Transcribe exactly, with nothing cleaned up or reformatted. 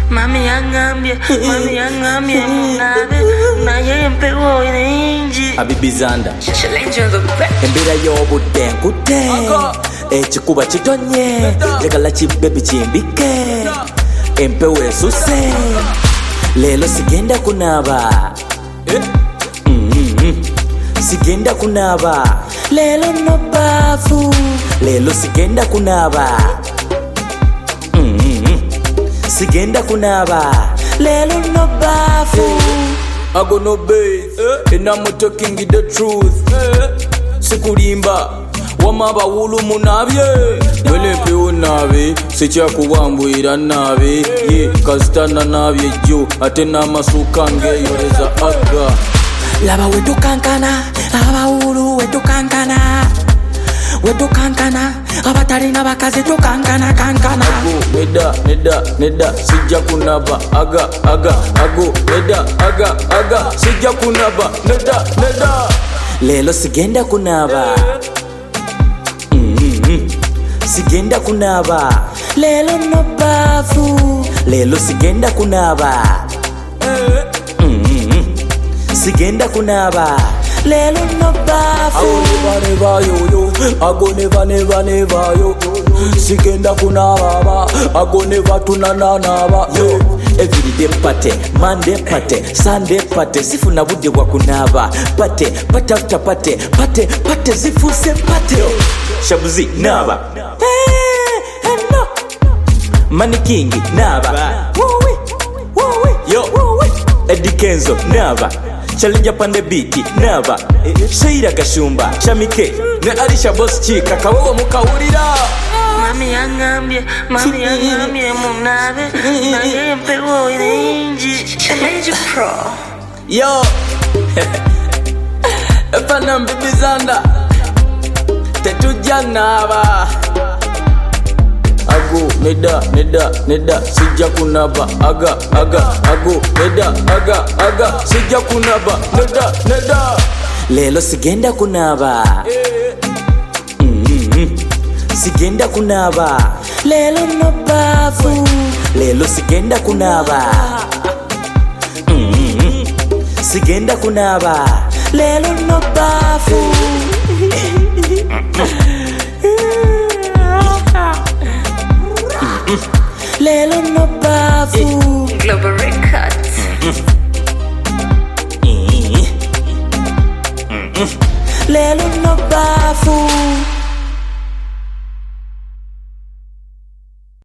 Mami yangambye, mami yangambye munabe, naye mpewo iringi. Habibi Zanda Embira y'obudde nkute ekikuba kitonye njagala kibebi kimbike empewo esuse leero sigenda kunaaba mm-hmm. sigenda kunaaba leero no baafu leero sigenda kunaaba mm-hmm. sigenda kunaaba leero no baafu I go no bathe, eh? And I'm talking the truth, eh? Sikulimba, wamaba wulu munabye Wele piu nabe, sicha kuwambwira nabe Ye, kazitana nabye jo, atena masukange yoreza aga Laba wetu kankana, laba wulu wetu kankana Wetu kankana, abatalina bakazi tu kankana kankana Ago, neda, neda, neda, sija kunaba, aga, aga Ago, neda, aga, aga, sija kunaba, neda, neda Lelo sigenda kunaba mm-hmm. Sigenda kunaba Lelo no bafu Lelo sigenda kunaba mm-hmm. Sigenda kunaba Lelo no bafu Ago neva neva yo yo Ago neva neva neva yo Sigenda kunaba Ago neva tunananaba yo Everyday party, Monday party, Sunday party Sifuna bude wa kunaba Party, party after party Party, party zifuse party Shabuzi, naba Hey, hey no Money King, naba Woo-wee, woo-wee, yo woo-wee Eddie Kenzo, naba Challenge pande biti, naba Sheira Kashumba, Shamike Ne Alisha Boss Chika, kawawa mukawurira Mami yangambye, mami yangambye munabe, naye mpewo iringi. Major Pro. Yo, Efanam Bibi Zanda, tetuja naba. Ago, neda, neda, neda, sija kunaba, aga, aga, ago, neda, aga, aga, sija kunaba, neda, neda. Lelo sigenda kunaba mm-hmm. Sigenda kunaba Lelo no bafu Lelo sigenda kunaba mm-hmm. Sigenda kunaba Lelo no bafu Lelo no bafu Global Records Lelo no bafu